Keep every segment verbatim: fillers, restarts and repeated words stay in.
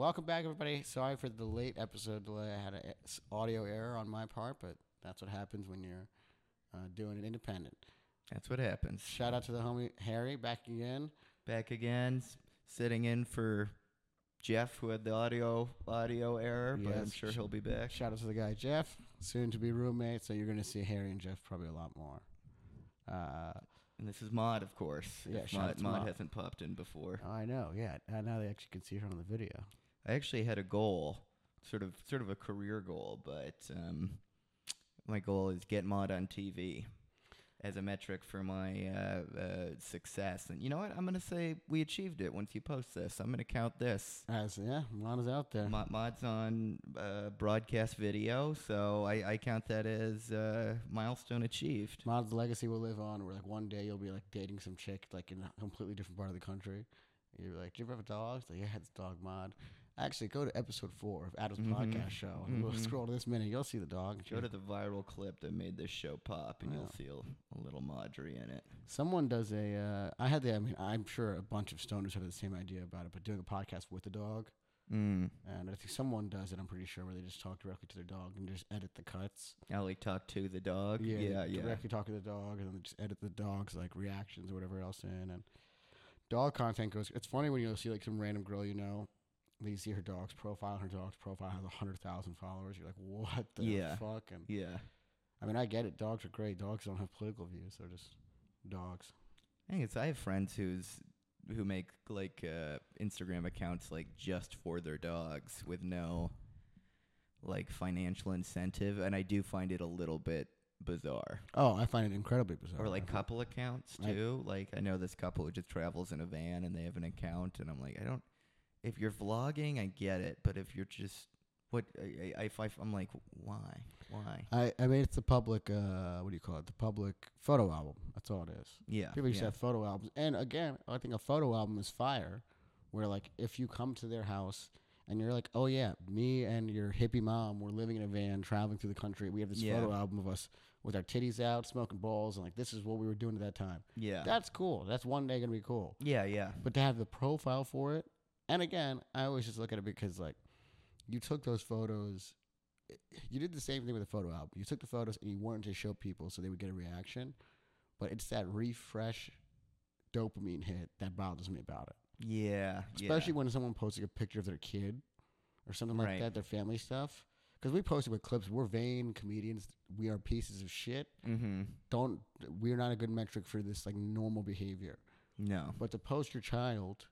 welcome back, everybody. Sorry for the late episode delay. I had an audio error on my part, but that's what happens when you're uh, doing it independent. That's what happens. Shout out to the homie Harry, back again. Back again, s- sitting in for Jeff, who had the audio audio error, but I'm Yes. sure he'll be back. Shout out to the guy Jeff, soon to be roommate. So you're going to see Harry and Jeff probably a lot more. Uh, And this is Maud, of course. Yeah, if shout out Maud, to Maud Maud. hasn't popped in before. I know, yeah. Uh, Now they actually can see her on the video. I actually had a goal, sort of sort of a career goal, but um, my goal is get Maud on T V as a metric for my uh, uh, success. And you know what? I'm going to say we achieved it once you post this. I'm going to count this. As yeah, Lana's out there. Mo- Mod's on uh, broadcast video, so I, I count that as uh, milestone achieved. Mod's legacy will live on. Where like one day you'll be like dating some chick like in a completely different part of the country. You're like, do you ever have a dog? It's like, yeah, it's dog Mod. Actually, go to episode four of Adam's Mhm. podcast show. And We'll Mhm. scroll to this minute. You'll see the dog. Go to the viral clip that made this show pop, and Yeah. you'll see a, a little Maudry in it. Someone does a. Uh, I had the. I mean, I'm sure a bunch of stoners have the same idea about it, but doing a podcast with the dog, Mm. and I think someone does it. I'm pretty sure where they just talk directly to their dog and just edit the cuts. I'll like talk to the dog. Yeah, yeah, they yeah. Directly talk to the dog, and then they just edit the dog's like reactions or whatever else in. And dog content goes. It's funny when you'll see like some random girl you know. You see her dog's profile, and her dog's profile has a hundred thousand followers. You're like, what the Yeah. fuck? And Yeah. I mean, I get it. Dogs are great. Dogs don't have political views. They're just dogs. I think it's. I have friends who's who make like uh, Instagram accounts like just for their dogs with no like financial incentive, and I do find it a little bit bizarre. Oh, I find it incredibly bizarre. Or like I find- couple accounts I- too. Like I know this couple who just travels in a van and they have an account, and I'm like, I don't. If you're vlogging, I get it, but if you're just what I, I, I I'm like, why, why? I, I mean, it's the public, uh, what do you call it? The public photo album. That's all it is. Yeah, People used to yeah. have photo albums. And again, I think a photo album is fire, where like if you come to their house and you're like, oh yeah, me and your hippie mom, we're living in a van, traveling through the country. We have this Yeah. photo album of us with our titties out, smoking balls, and like this is what we were doing at that time. yeah, That's cool. That's one day gonna be cool. yeah, yeah, But to have the profile for it, and again, I always just look at it because like you took those photos, you did the same thing with the photo album. You took the photos and you wanted to show people so they would get a reaction, but it's that refresh dopamine hit that bothers me about it. yeah, Especially yeah. when someone posting a picture of their kid or something like Right. that, their family stuff. Because we posted with clips. We're vain comedians. We are pieces of shit. Mm-hmm. Don't. We're not a good metric for this like normal behavior. No. But to post your child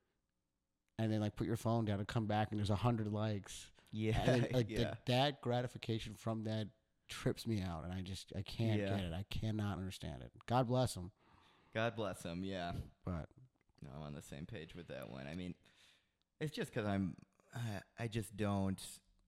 and then like put your phone down and come back and there's a hundred likes, Yeah. and then, like yeah. the, that gratification from that trips me out, and I just I can't Yeah. get it. I cannot understand it. God bless them, God bless him. Yeah. but No, I'm on the same page with that one. I mean, it's just because I'm, I, I just don't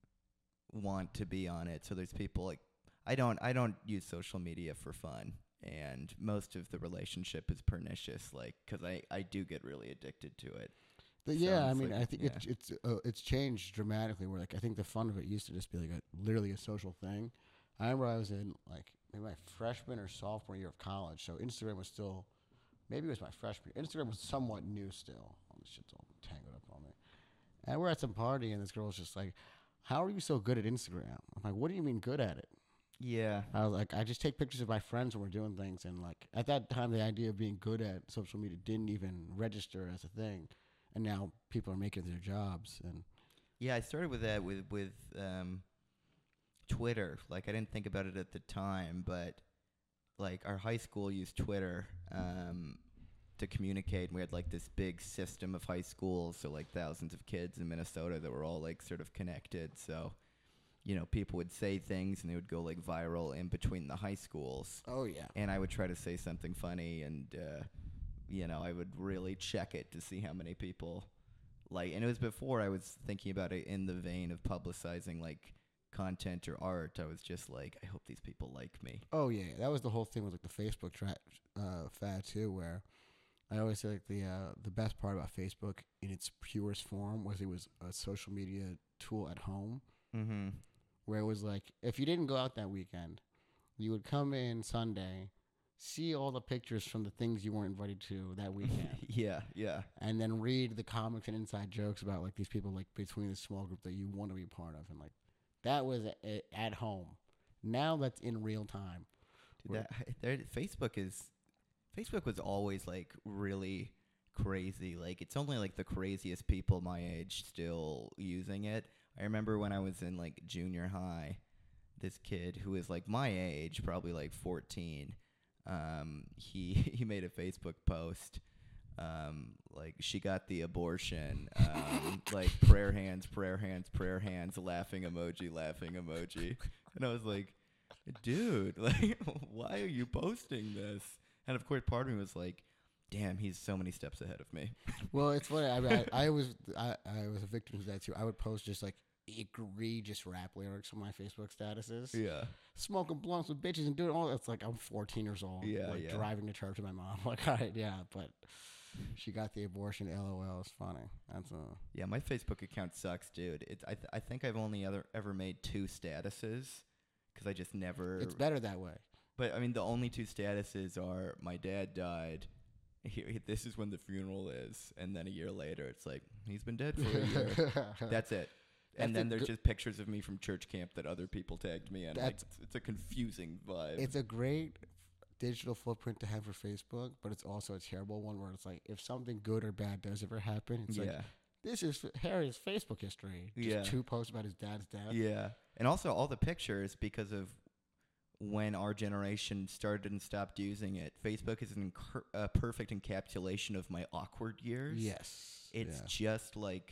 want to be on it. So there's people like, I don't, I don't use social media for fun, and most of the relationship is pernicious. Like, because I, I do get really addicted to it. the, So yeah, I it's mean, like- I think it's it's uh, it's changed dramatically. Where like I think the fun of it used to just be like a literally a social thing. I remember I was in like maybe my freshman or sophomore year of college, so Instagram was still, maybe it was my freshman. Instagram was somewhat new still. All this shit's all tangled up on me. And we're at some party, and this girl's just like, "How are you so good at Instagram?" I'm like, "What do you mean good at it?" Yeah. I was like, I just take pictures of my friends when we're doing things, and like at that time, the idea of being good at social media didn't even register as a thing, and now people are making it their jobs. And Yeah, I started with that with with um, Twitter. Like, I didn't think about it at the time, but like our high school used Twitter um, to communicate. And we had like this big system of high schools, so like thousands of kids in Minnesota that were all like sort of connected. So, you know, people would say things and they would go like viral in between the high schools. oh yeah, And I would try to say something funny, and uh, you know, I would really check it to see how many people like. And it was before I was thinking about it in the vein of publicizing like content or art. I was just like, I hope these people like me. oh yeah, that was the whole thing with like the Facebook tra- uh, fad too, where I always say like the uh, the best part about Facebook in its purest form was it was a social media tool at home. Mm-hmm. Where it was like if you didn't go out that weekend, you would come in Sunday, see all the pictures from the things you weren't invited to that weekend, Yeah, yeah. and then read the comics and inside jokes about like these people like between this small group that you want to be part of, and like that was a, a, at home. Now that's in real time. Dude, that, there, Facebook is Facebook was always like really crazy. Like it's only like the craziest people my age still using it. I remember when I was in like junior high, this kid who was like my age, probably like fourteen, um, he he made a Facebook post. Um, like she got the abortion, um, like prayer hands, prayer hands, prayer hands, laughing emoji, laughing emoji. And I was like, dude, like, why are you posting this? And of course, part of me was like, damn, he's so many steps ahead of me. Well, it's funny. I, mean, I, I was I, I was a victim of that too. I would post just like egregious rap lyrics on my Facebook statuses. Yeah. Smoking blunts with bitches and doing all that. It's like I'm fourteen years old. Yeah, like yeah. driving to church with my mom. Like, all right, yeah, but she got the abortion. LOL. It's funny. That's uh. Yeah, my Facebook account sucks, dude. It, I th- I think I've only other ever made two statuses because I just never. It's better that way. But I mean, the only two statuses are my dad died. He, he- this is when the funeral is, and then a year later, it's like he's been dead for a year. That's it. And That's then a there's good- just pictures of me from church camp that other people tagged me in. Like, That's- it's, it's a confusing vibe. It's a great digital footprint to have for Facebook, but it's also a terrible one where it's like if something good or bad does ever happen, it's yeah. like this is Harry's Facebook history. Just Yeah. two posts about his dad's death. Yeah. And also all the pictures, because of when our generation started and stopped using it, Facebook is an incur- a perfect encapsulation of my awkward years. Yes. It's yeah. just like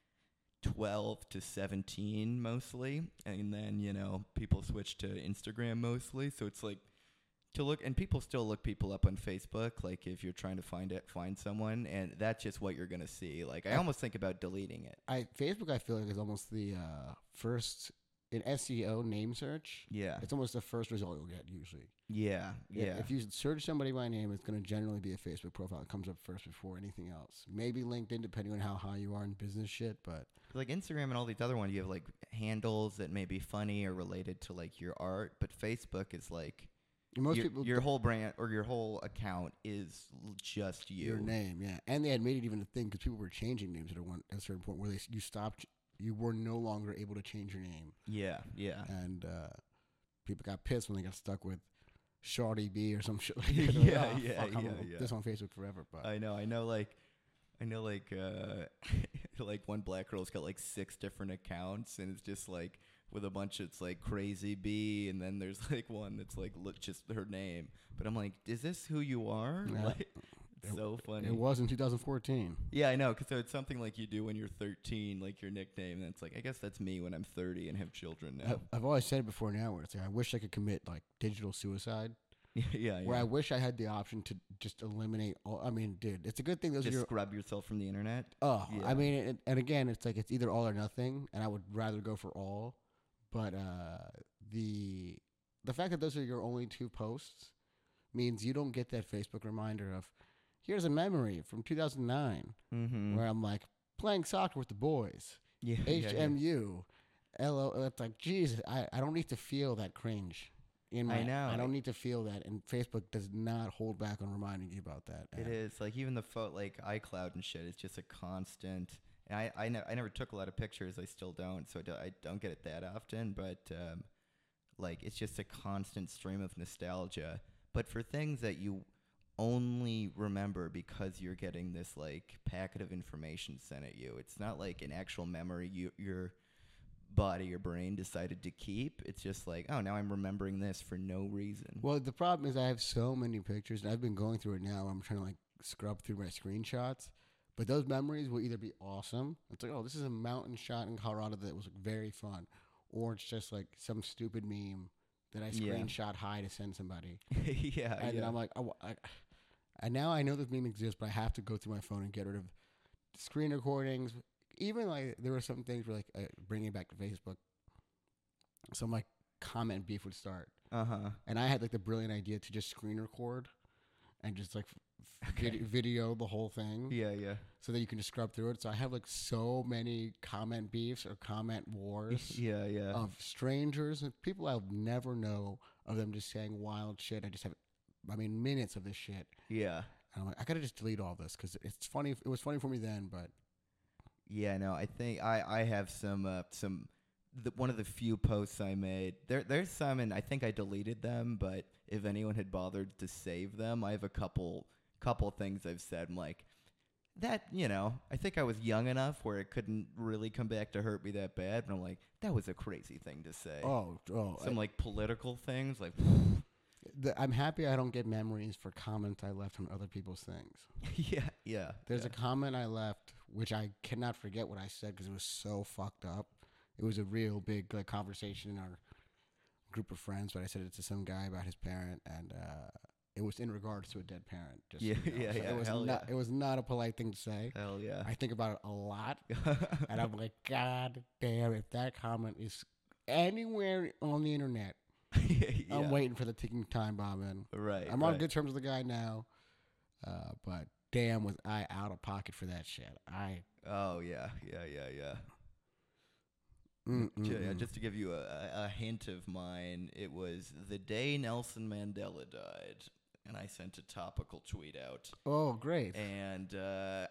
twelve to seventeen mostly. And then, you know, people switch to Instagram mostly. So it's like to look, and people still look people up on Facebook, like if you're trying to find it, find someone, and that's just what you're going to see. Like, I almost think about deleting it. I Facebook I feel like is almost the uh, first in S E O name search. Yeah. It's almost the first result you'll get usually. Yeah. Yeah. If you search somebody by name, it's going to generally be a Facebook profile that comes up first before anything else. Maybe LinkedIn, depending on how high you are in business shit. But like Instagram and all these other ones, you have like handles that may be funny or related to like your art. But Facebook is like most your, people your whole brand or your whole account is l- just you. your name, yeah. And they had made it even a thing because people were changing names at a, one, at a certain point where they you stopped, you were no longer able to change your name. Yeah. Yeah. And uh, people got pissed when they got stuck with Shawty B or some shit like that. They're Yeah, like, "Oh, yeah, fuck, I'm yeah, gonna yeah. This on Facebook forever. But I know. I know. Like, I know. Like, uh, like one black girl's got like six different accounts, and it's just like with a bunch. It's like Crazy B, and then there's like one that's like look just her name. But I'm like, is this who you are? Yeah. Like, it's so funny. it was in two thousand fourteen. Yeah, I know. Cause so it's something like you do when you're thirteen, like your nickname. And it's like, I guess that's me when I'm thirty and have children now. I've, I've always said it before now where it's like, I wish I could commit like digital suicide. yeah, yeah. Where yeah. I wish I had the option to just eliminate all. I mean, dude, it's a good thing those Just are your. scrub yourself from the internet. Oh, Yeah. I mean, it, and again, it's like it's either all or nothing, and I would rather go for all. But uh, the the fact that those are your only two posts means you don't get that Facebook reminder of here's a memory from two thousand nine Mm-hmm. where I'm like playing soccer with the boys, Yeah, yeah, yeah. H M U, L O. It's like Jesus, I, I don't need to feel that cringe. In my, I know. I don't need to feel that, and Facebook does not hold back on reminding you about that. It And is like even the pho- like iCloud and shit. It's just a constant. And I I, ne- I never took a lot of pictures. I still don't, so I, do, I don't get it that often. But um, like it's just a constant stream of nostalgia. But for things that you only remember because you're getting this like packet of information sent at you, it's not like an actual memory you your body or brain decided to keep. It's just like, oh, now I'm remembering this for no reason. Well, the problem is I have so many pictures, and I've been going through it now. I'm trying to like scrub through my screenshots, but those memories will either be awesome. It's like, oh, this is a mountain shot in Colorado that was like, very fun, or it's just like some stupid meme that I Yeah. screenshot high to send somebody, yeah, and yeah. then I'm like, oh, I, and now I know this meme exists, but I have to go through my phone and get rid of screen recordings. Even like there were some things where like uh, bringing it back to Facebook, some like comment beef would start. Uh huh. And I had like the brilliant idea to just screen record and just like f- Okay. vid- video the whole thing Yeah, yeah. so that you can just scrub through it. So I have like so many comment beefs or comment wars Yeah, yeah. of strangers and people I'll never know of them just saying wild shit. I just have I mean, minutes of this shit. Yeah. And I'm like, I gotta just delete all this because it's funny. It was funny for me then, but Yeah, no, I think I, I have some uh, some the, one of the few posts I made. There there's some, and I think I deleted them. But if anyone had bothered to save them, I have a couple couple things I've said. I'm like that, you know. I think I was young enough where it couldn't really come back to hurt me that bad. But I'm like, that was a crazy thing to say. oh, oh, some I, like political things, like the, I'm happy I don't get memories for comments I left on other people's things. yeah, yeah. There's yeah. a comment I left which I cannot forget what I said because it was so fucked up. It was a real big like conversation in our group of friends, but I said it to some guy about his parent, and uh, it was in regards to a dead parent. Just Yeah, so you know. yeah, So yeah, It was hell not. yeah. It was not a polite thing to say. Hell yeah. I think about it a lot, and I'm like, God damn! If that comment is anywhere on the internet, yeah. I'm waiting for the ticking time bomb in. Right. I'm right. on good terms with the guy now, uh, but damn, was I out of pocket for that shit? I. Oh yeah, yeah, yeah, yeah. Mm, mm, Ju- yeah, mm. just to give you a, a a hint of mine, it was the day Nelson Mandela died, and I sent a topical tweet out, Oh, great! and uh,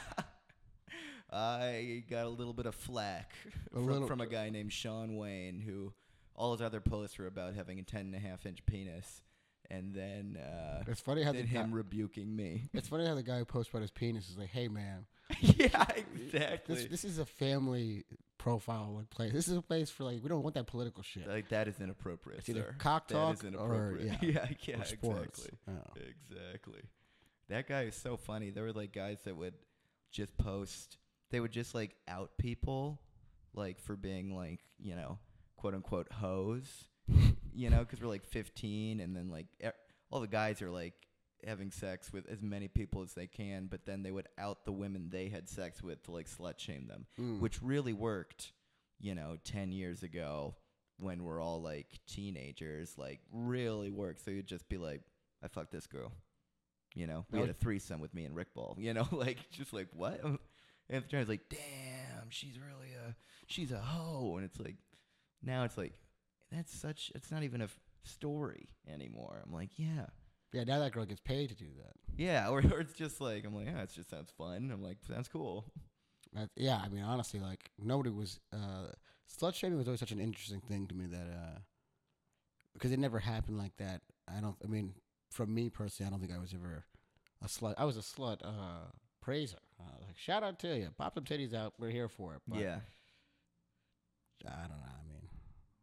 I got a little bit of flack A from, little- from a guy named Sean Wayne, who all his other posts were about having a ten and a half inch penis, and then uh, It's funny how the then guy, him rebuking me. it's funny how the guy who posts about his penis is like, "Hey, man, Yeah, exactly. this this is a family profile like place. This is a place for like we don't want that political shit. Like that is inappropriate, It's either sir. cock That talk is or inappropriate. yeah, yeah, yeah, or sports. exactly, Oh. exactly. That guy is so funny. There were like guys that would just post. They would just like out people, like for being like you know, quote unquote hoes. You know, because we're like fifteen, and then like e- all the guys are like having sex with as many people as they can, but then they would out the women they had sex with to like slut shame them, Mm. which really worked, you know, ten years ago when we're all like teenagers, like really worked. So you'd just be like, I fucked this girl. You know, we That had a threesome with me and Rick Ball, you know, like just like what? And the guy's like, damn, she's really a, she's a hoe. And it's like, now it's like, that's such, it's not even a f- story anymore. I'm like, yeah. Yeah, now that girl gets paid to do that. Yeah, or, or it's just like, I'm like, yeah, it just sounds fun. I'm like, sounds cool. That, yeah, I mean, honestly, like nobody was. Uh, slut shaming was always such an interesting thing to me that uh, because it never happened like that. I don't. I mean, from me personally, I don't think I was ever a slut. I was a slut uh, praiser. Uh, like, shout out to you, pop some titties out. We're here for it. But Yeah. I don't know. I mean,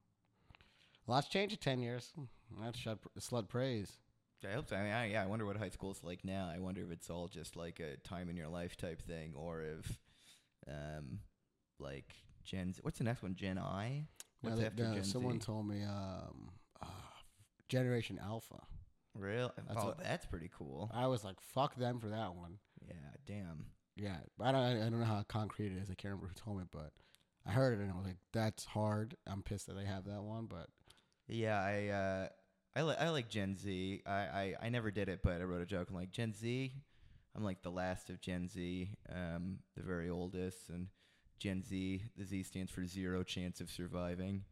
lots changed in ten years. That's shut, slut praise. I hope so. I mean, I, yeah, I wonder what high school's like now. I wonder if it's all just like a time in your life type thing, or if, um, like Gen Z. What's the next one? Gen I. What's No, they- after no, Gen someone Z? told me uh, uh, Generation Alpha. Real? That's Oh, what- that's pretty cool. I was like, fuck them for that one. Yeah. Damn. Yeah, I don't. I don't know how concrete it is. I can't remember who told me, but I heard it and I was like, "That's hard." I'm pissed that they have that one, but Yeah. I. Uh, I like. I like Gen Z. I, I. I never did it, but I wrote a joke. I'm like Gen Z. I'm like the last of Gen Z. Um, the very oldest, and Gen Z. The Z stands for zero chance of surviving.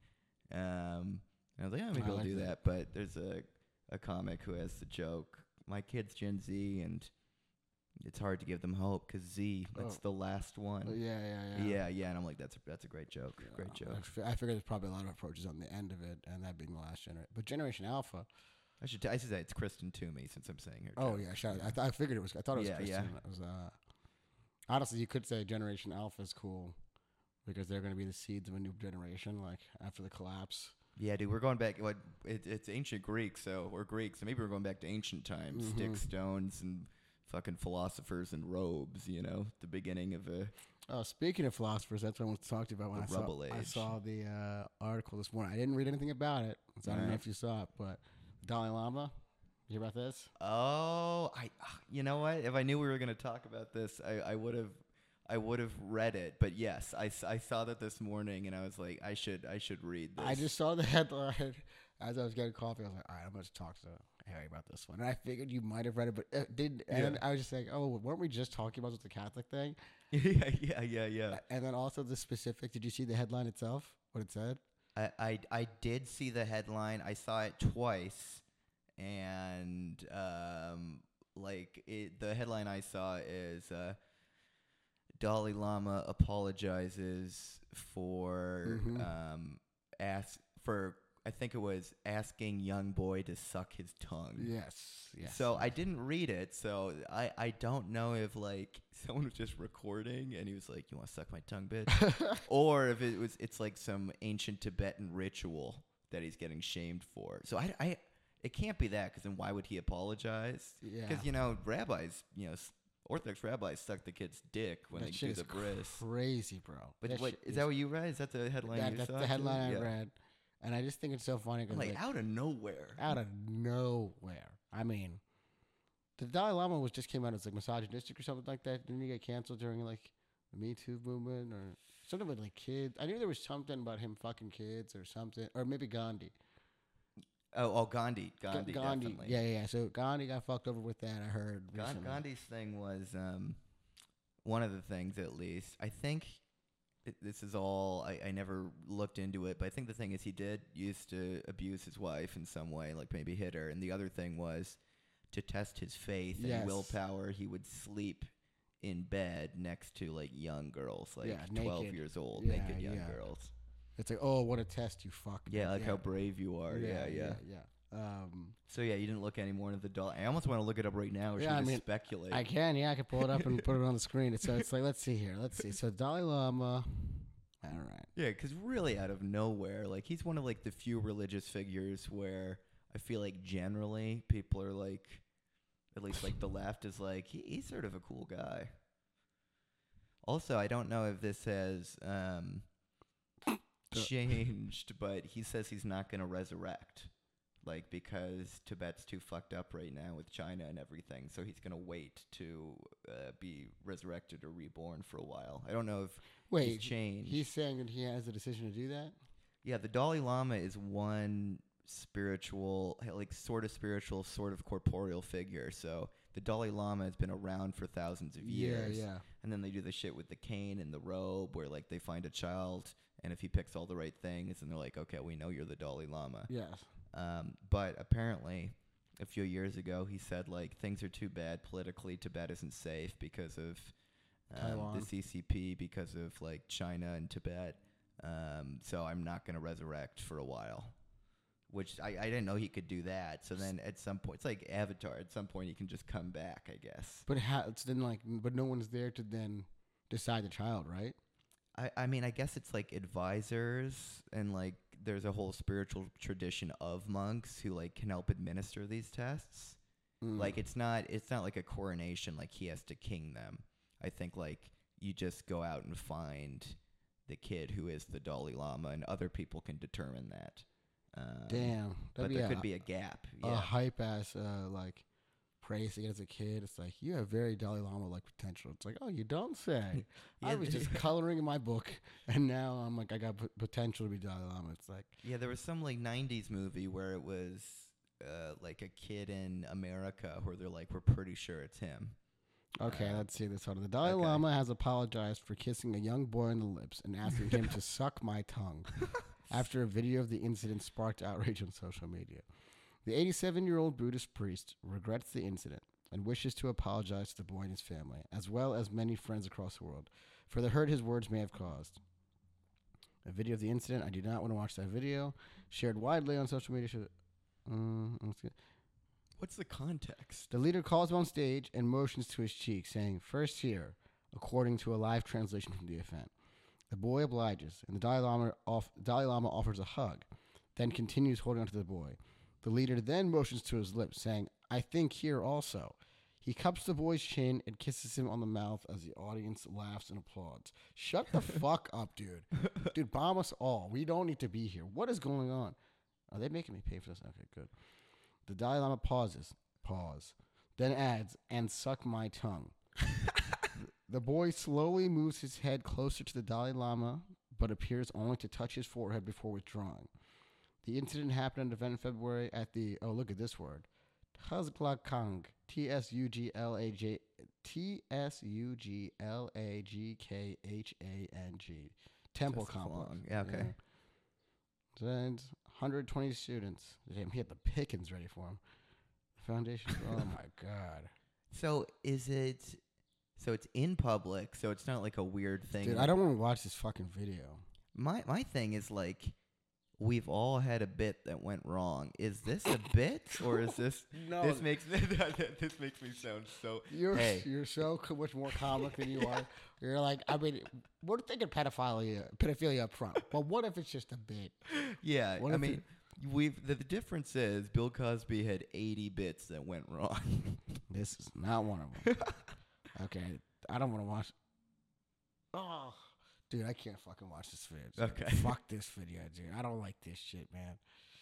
Um, and I was like, yeah, maybe I I'll like do that. that. But there's a a comic who has the joke. My kid's Gen Z, and it's hard to give them hope because Z. That's Oh. the last one. uh, yeah, yeah, yeah. Yeah, yeah, and I'm like, that's a, that's a great joke, great I joke. fi- I figured there's probably a lot of approaches on the end of it, and that being the last generation. But Generation Alpha. I should t- I should say it's Kristen Toomey since I'm saying her. Oh joke. yeah, shout out. I, th- I figured it was. I thought it was Yeah, Kristen. yeah. It was. Uh, honestly, you could say Generation Alpha is cool because they're going to be the seeds of a new generation. Like after the collapse. Yeah, dude, we're going back. What it, it's ancient Greek, so we're Greek, so maybe we're going back to ancient times. Mhm. Sticks, stones, and fucking philosophers and robes. You know, the beginning of a. Oh, speaking of philosophers, that's what I wanted to talk to you about when The I saw, rubble I age. saw the uh, article this morning. I didn't read anything about it, so I don't know Alright. if you saw it, but Dalai Lama. You hear about this? Oh, I. You know what? If I knew we were going to talk about this, I, I would have. I would have read it, but yes, I, s- I saw that this morning, and I was like, I should I should read this. I just saw the headline as I was getting coffee. I was like, all right, I'm going to talk to Harry about this one. And I figured you might have read it, but it did. And then Yeah. I was just like, oh, weren't we just talking about the Catholic thing? yeah, yeah, yeah, yeah. And then also the specific. Did you see the headline itself? What it said? I, I I did see the headline. I saw it twice, and um, like it, the headline I saw is uh, Dalai Lama apologizes for Mhm. um, ask for I think it was asking young boy to suck his tongue. Yes. Yes. So I yes. didn't read it, so I, I don't know if like someone was just recording and he was like, "You want to suck my tongue, bitch," or if it was it's like some ancient Tibetan ritual that he's getting shamed for. So I, I it can't be that, because then why would he apologize? Yeah. Because you know rabbis, you know s- Orthodox rabbis suck the kid's dick when that they shit do is the bris. crazy, bro. But that what shit is that? What you read? Is that the headline That, you that's saw? the too? headline Yeah. I read, and I just think it's so funny because Like, like, out of nowhere. out of nowhere. I mean, the Dalai Lama was just came out as like misogynistic or something like that. Didn't he get canceled during like the Me Too movement or something with like kids? I knew there was something about him fucking kids or something, or maybe Gandhi. Oh, oh, Gandhi, Ga- Gandhi, Gandhi, definitely. yeah, yeah. So Gandhi got fucked over with that. I heard. Gan- recently. Gandhi's thing was um, one of the things, at least. I think it, this is all. I, I never looked into it, but I think the thing is he did used to abuse his wife in some way, like maybe hit her. And the other thing was to test his faith Yes. and willpower. He would sleep in bed next to like young girls, like Yeah, twelve naked. years old, Yeah, naked young yeah. girls. It's like, oh, what a test, you fuck. Yeah, like how brave you are. Yeah, yeah. yeah. yeah. Um, So yeah, you didn't look any more into the doll. I almost want to look it up right now, or should Yeah, we I just mean, speculate? I can, yeah, I can pull it up and put it on the screen. So it's like, let's see here, let's see. So Dalai Lama, all right. Yeah, because really out of nowhere, like he's one of like the few religious figures where I feel like generally people are like, at least like the left is like, he, he's sort of a cool guy. Also, I don't know if this has um, changed, but he says he's not going to resurrect, like because Tibet's too fucked up right now with China and everything. So he's going to wait to uh, be resurrected or reborn for a while. I don't know if Wait, he's changed. he's saying that he has the decision to do that? Yeah, the Dalai Lama is one spiritual, like sort of spiritual, sort of corporeal figure. So the Dalai Lama has been around for thousands of years. Yeah, yeah. And then they do the shit with the cane and the robe where like they find a child, and if he picks all the right things, then they're like, okay, we know you're the Dalai Lama. Yes. Um, but apparently, a few years ago, he said like things are too bad politically. Tibet isn't safe because of um, Taiwan. the C C P, because of like China and Tibet. Um, so I'm not going to resurrect for a while, which I, I didn't know he could do that. So then at some point, it's like Avatar. At some point, he can just come back, I guess. But how, it's then like, but no one's there to then decide the child, right? I, I mean, I guess it's like advisors, and like there's a whole spiritual tradition of monks who like can help administer these tests. Mm. Like it's not it's not like a coronation, like he has to king them. I think like you just go out and find the kid who is the Dalai Lama, and other people can determine that. Um, Damn. but That'd there be could a, be a gap. a Yeah. hype ass, uh, like, praising as a kid. It's like, you have very Dalai Lama like potential. It's like, oh, you don't say. I Yeah, was just coloring in my book, and now I'm like, I got p- potential to be Dalai Lama. It's like, Yeah, there was some like nineties movie where it was uh, like a kid in America where they're like, we're pretty sure it's him. okay, Uh, let's see this one. The Dalai okay. Lama has apologized for kissing a young boy on the lips and asking him to suck my tongue after a video of the incident sparked outrage on social media. The eighty-seven-year-old Buddhist priest regrets the incident and wishes to apologize to the boy and his family, as well as many friends across the world, for the hurt his words may have caused. A video of the incident, I do not want to watch that video, shared widely on social media. Should, uh, let's get- What's the context? The leader calls him on stage and motions to his cheek, saying, "First here," according to a live translation from the event. The boy obliges, and the Dalai Lama, off, Dalai Lama offers a hug, then continues holding onto the boy. The leader then motions to his lips, saying, "I think here also." He cups the boy's chin and kisses him on the mouth as the audience laughs and applauds. Shut the fuck up, dude. Dude, bomb us all. We don't need to be here. What is going on? Are they making me pay for this? Okay, good. The Dalai Lama pauses, pause, then adds, "and suck my tongue." The boy slowly moves his head closer to the Dalai Lama, but appears only to touch his forehead before withdrawing. The incident happened at an event in February at the, oh, look at this word, Tuzla-Kang, T S U G L A J, T S U G L A G K H A N G, Temple Just Complex. long. Yeah, okay. And one hundred twenty students. Damn, he had the pickings ready for him. Foundation. Oh my god. So is it? So it's in public. So it's not like a weird thing. Dude, like, I don't want to watch this fucking video. My my thing is like, we've all had a bit that went wrong. Is this a bit or is this? No. This makes this makes me sound so. You're Hey. you're so co- much more comic than you are. You're like, I mean, we're thinking pedophilia, pedophilia up front. But what if it's just a bit? Yeah, What I if mean, it- we've the, the difference is Bill Cosby had eighty bits that went wrong. This is not one of them. Okay, I don't want to watch. Oh, dude, I can't fucking watch this video. Dude. Okay. Fuck this video, dude. I don't like this shit, man.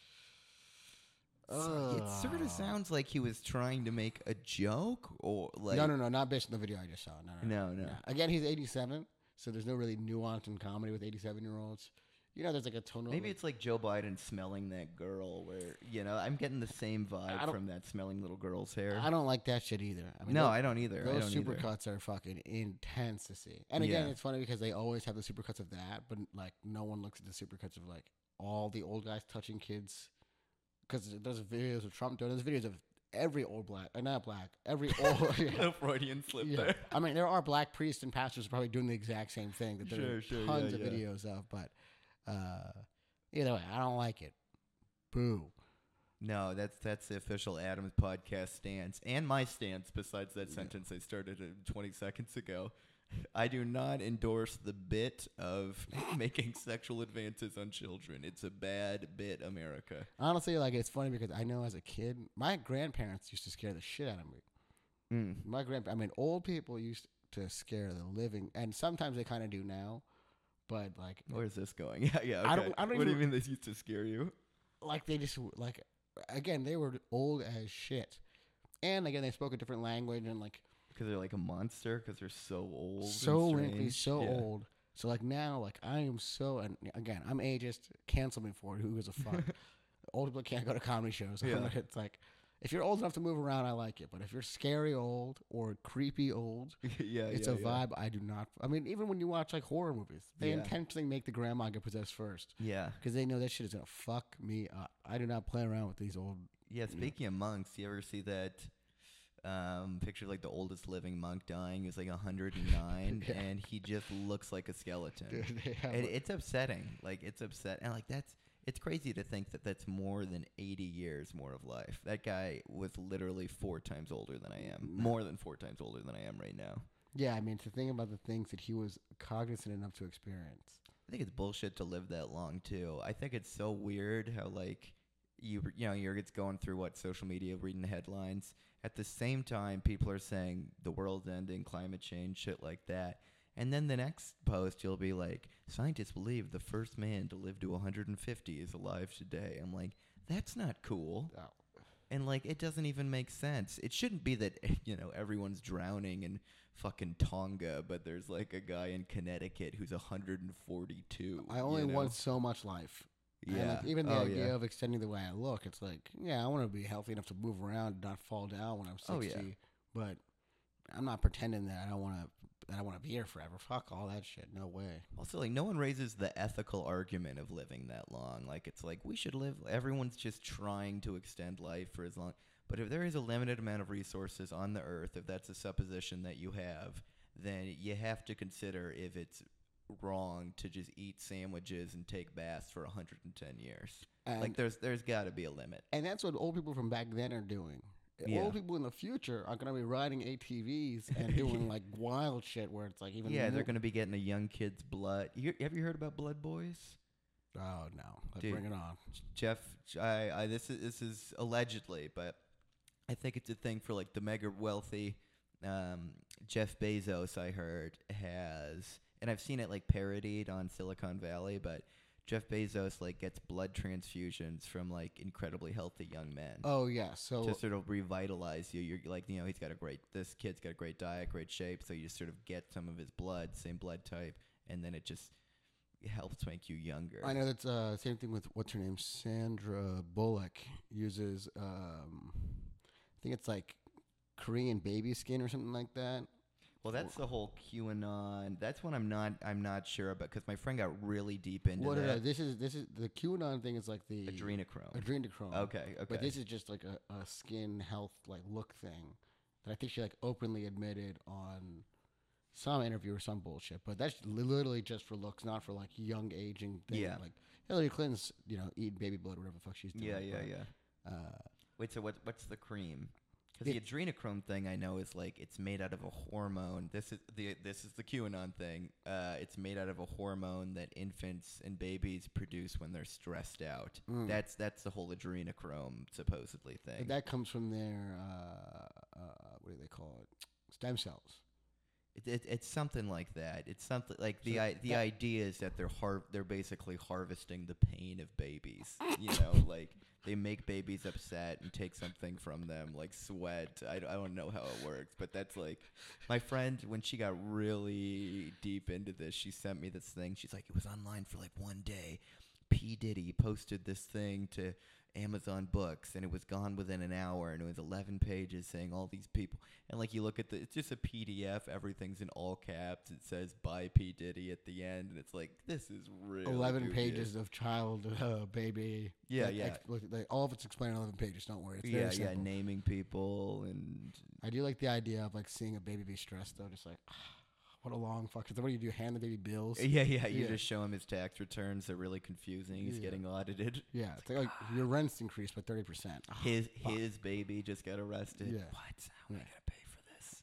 So it sort of Ugh. sounds like he was trying to make a joke, or like no, no, no, not based on the video I just saw. No, no, no, no. no. Again, he's eighty-seven, so there's no really nuance in comedy with eighty-seven-year-olds. You know, there's like a tonal. Maybe it's like Joe Biden smelling that girl, where you know I'm getting the same I vibe don't- from that smelling little girl's hair. I don't like that shit either. I mean, no, those, I don't either. I those don't either. supercuts are fucking intense to see. And again, Yeah. it's funny because they always have the supercuts of that, but like no one looks at the supercuts of like all the old guys touching kids. Because there's videos of Trump doing. There's videos of every old black, uh, not black, every old. yeah. No Freudian slip Yeah. there. I mean, there are black priests and pastors probably doing the exact same thing that there are Sure, sure, tons yeah, of yeah. videos of. But uh, either way, I don't like it. Boo. No, that's that's the official Adams podcast stance and my stance. Besides that sentence I started uh, twenty seconds ago, I do not endorse the bit of making sexual advances on children. It's a bad bit, America. Honestly, like it's funny because I know as a kid, my grandparents used to scare the shit out of me. Mm. My grand, I mean, old people used to scare the living, and sometimes they kind of do now. But like, Where's this going? Yeah, yeah. Okay. I don't- I don't what do you even- mean this used to scare you? like they just like again they were old as shit, and again they spoke a different language and like Because they're like a monster. Because they're so old. and so wrinkly, strange. so Yeah. old. So like now, like I am so, and again I'm ageist. Cancel me for it. Who gives a fuck? Old people can't go to comedy shows. Yeah. It's like if you're old enough to move around, I like it. But if you're scary old or creepy old, yeah, it's yeah, a yeah. vibe I do not. I mean, even when you watch like horror movies, they Yeah. intentionally make the grandma get possessed first Yeah. because they know that shit is gonna fuck me up. I do not play around with these old. Yeah, speaking of monks, you ever see that um, picture of like the oldest living monk dying? He was like one hundred nine, Yeah. and he just looks like a skeleton. Dude, they have And a- it's upsetting. Like it's upset, and like that's it's crazy to think that that's more than eighty years more of life. That guy was literally four times older than I am, No. more than four times older than I am right now. yeah, I mean, to think about the things that he was cognizant enough to experience. I think it's bullshit to live that long too. I think it's so weird how like you you know you're it's going through what social media, reading the headlines. At the same time, people are saying the world's ending, climate change, shit like that. And then the next post, you'll be like, scientists believe the first man to live to one hundred fifty is alive today. I'm like, that's not cool. Oh. And like, it doesn't even make sense. It shouldn't be that, you know, everyone's drowning in fucking Tonga, but there's like a guy in Connecticut who's one hundred forty-two. I only you know? want so much life. And, Yeah. like, even the Oh, idea yeah. of extending the way I look, it's like, yeah, I want to be healthy enough to move around, and not fall down when I'm Oh, sixty. yeah. But I'm not pretending that I don't want to. That I want to be here forever. Fuck all that shit. No way. Also, like, no one raises the ethical argument of living that long. Like, it's like, we should live. Everyone's just trying to extend life for as long. But if there is a limited amount of resources on the earth, if that's a supposition that you have, then you have to consider if it's wrong to just eat sandwiches and take baths for one hundred ten years. And like, there's there's got to be a limit. and that's what old people from back then are doing. Yeah. Old people in the future are going to be riding A T Vs and doing like wild shit where it's like even Yeah, they're more- going to be getting a young kid's blood. You, have you heard about Blood Boys? Oh no, let's Dude. bring it on. Jeff, I, I this is this is allegedly, but I think it's a thing for like the mega wealthy. Um, Jeff Bezos, I heard, has, and I've seen it like parodied on Silicon Valley, but Jeff Bezos like gets blood transfusions from like incredibly healthy young men Oh yeah, so to sort of revitalize you. You're like, you know, he's got a great, this kid's got a great diet, great shape, so you just sort of get some of his blood, same blood type, and then it just helps make you younger. I know that's uh same thing with what's her name, Sandra Bullock uses. Um, I think it's like Korean baby skin or something like that. Well, Well, that's the whole QAnon. That's what I'm not. I'm not sure about because my friend got really deep into Well, that. no, no, this is this is the QAnon thing is like the Adrenochrome. Adrenochrome. Okay, okay. But this is just like a, a skin health like look thing that I think she like openly admitted on some interview or some bullshit. But that's li- literally just for looks, not for like young aging thing. Yeah. Like Hillary Clinton's, you know, eating baby blood or whatever the fuck she's doing. yeah, yeah, but, yeah. Uh, Wait, so what? What's the cream? Because the adrenochrome thing I know is like it's made out of a hormone. This is the this is the QAnon thing. Uh, it's made out of a hormone that infants and babies produce when they're stressed out. Mm. That's that's the whole adrenochrome supposedly thing. that comes from their uh, uh, what do they call it? Stem cells. It, it, it's something like that. It's something like the So I, the that- idea is that they're har- they're basically harvesting the pain of babies. You know, like they make babies upset and take something from them, like sweat. I, I don't know how it works, but that's like my friend when she got really deep into this. She sent me this thing. She's like, it was online for like one day. P Diddy posted this thing to Amazon Books, and it was gone within an hour, and it was eleven pages saying all these people. And like you look at the, it's just a P D F. Everything's in all caps. It says "by P Diddy" at the end, and it's like this is really eleven dubious. pages of child uh, baby. Yeah, like, yeah. ex- look, like, all of it's explained in eleven pages. Don't worry. It's Yeah, very yeah, simple. naming people and I do like the idea of like seeing a baby be stressed though. Just like, what a long fucking. What do you do? Hand the baby bills? yeah, yeah. You Yeah. just show him his tax returns. They're really confusing. He's Yeah. getting audited. Yeah, it's like, like your rent's increased by thirty percent. His his baby just got arrested. Yeah. What? How am I Yeah. gonna pay for this?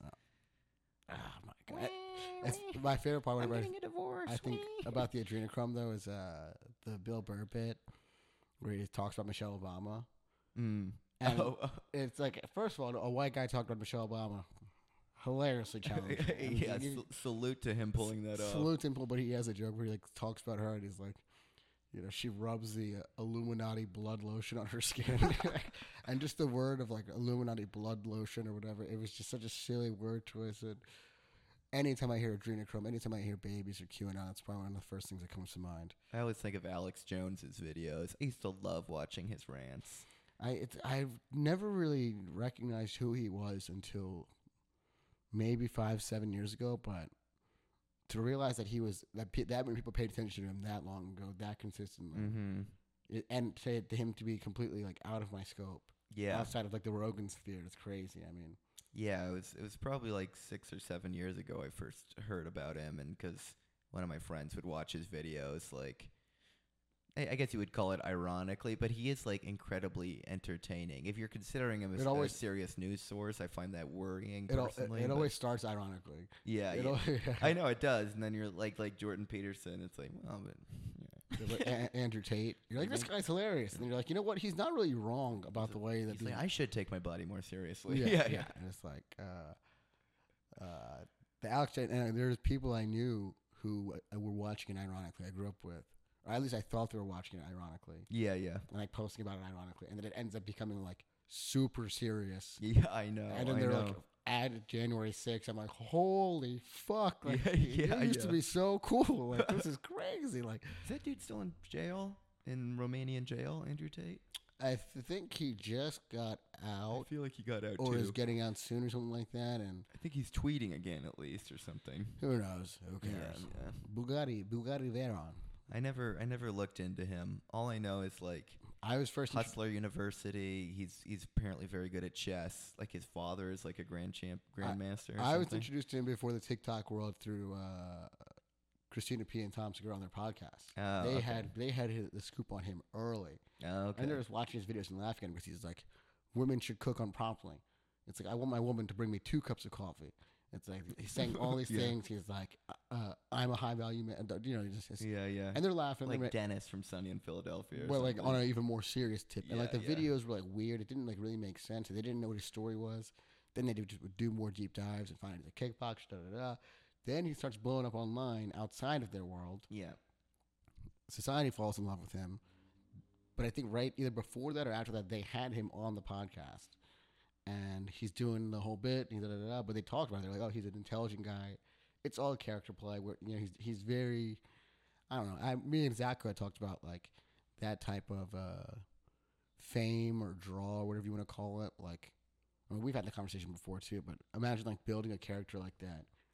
Oh my god! It's my favorite part. I'm Whenever getting a divorce. I think about the adrenochrome though is uh, the Bill Burr bit where he talks about Michelle Obama, Mm. and Oh, oh. it's like first of all, a white guy talking about Michelle Obama, hilariously challenging. I mean, yeah, you- sal- salute to him pulling that off. Salute him, but he has a joke where he like talks about her and he's like, you know, she rubs the uh, Illuminati blood lotion on her skin, and just the word of like Illuminati blood lotion or whatever. It was just such a silly word choice. And anytime I hear adrenochrome, anytime I hear babies or QAnon, it's probably one of the first things that comes to mind. I always think of Alex Jones's videos. I used to love watching his rants. I it's, I've never really recognized who he was until maybe five, seven years ago, but to realize that he was that pe- that many people paid attention to him that long ago, that consistently, Mm-hmm. it, and to, to him to be completely like out of my scope, Yeah, outside of like the Rogan sphere, it's crazy. I mean, yeah. It was it was probably like six or seven years ago I first heard about him, and because one of my friends would watch his videos, like I, I guess you would call it ironically, but he is like incredibly entertaining. If you're considering him as It always- a serious news source, I find that worrying it al- it, personally. it but- always starts ironically. yeah, It yeah. al- I know it does, and then you're like like Jordan Peterson. It's like, well, but yeah. Like A- Andrew Tate, you're like, this guy's hilarious, and then you're like, you know what? He's not really wrong about the way that He's he- like, I should take my body more seriously. Yeah, yeah, yeah, And it's like uh, uh, the Alex J- and there's people I knew who uh, were watching it ironically. I grew up with, or at least I thought they were watching it ironically, yeah, yeah. and like posting about it ironically, and then it ends up becoming like super serious. Yeah, I know. and then I they're know. like, at January sixth, I'm like, holy fuck! Like, Yeah, it yeah, used to yeah. be so cool. Like, this is crazy. Like, Is that dude still in jail? In Romanian jail, Andrew Tate? I th- think he just got out, I feel like he got out or too. is getting out soon, or something like that. And I think he's tweeting again at least or something. who knows? Who Yeah, cares? yeah. Bugatti, Bugatti Veyron. I never I never looked into him. All I know is like I was first. intro- Hustler University. He's he's apparently very good at chess. Like his father is like a grand champ, grandmaster. Or I was something. introduced to him before the TikTok world through uh, Christina P and Tom Segura on their podcast. Oh, they okay. had they had his, the scoop on him early. Oh, okay. And I was watching his videos and laughing at him because he's like, women should cook on promptly. It's like, I want my woman to bring me two cups of coffee. It's like, he's saying all these Yeah. things. He's like, uh, I'm a high value man. You know, just, it's- yeah, yeah. and they're laughing. like they're, Dennis from Sunny in Philadelphia. Or well, like something. on an even more serious tip. And like the Yeah, yeah. videos were like weird. It didn't like really make sense. They didn't know what his story was. Then they would just would do more deep dives and find out he's a kickboxer, da da da. Then he starts blowing up online outside of their world. yeah. Society falls in love with him. But I think right either before that or after that, they had him on the podcast, and he's doing the whole bit. And da, da, da, da, but they talked about it. They're like, "Oh, he's an intelligent guy." It's all character play. Where you know he's he's very, I don't know. I, me and Zach had talked about like that type of uh, fame or draw or whatever you want to call it. Like, I mean, we've had the conversation before too. But imagine like building a character like that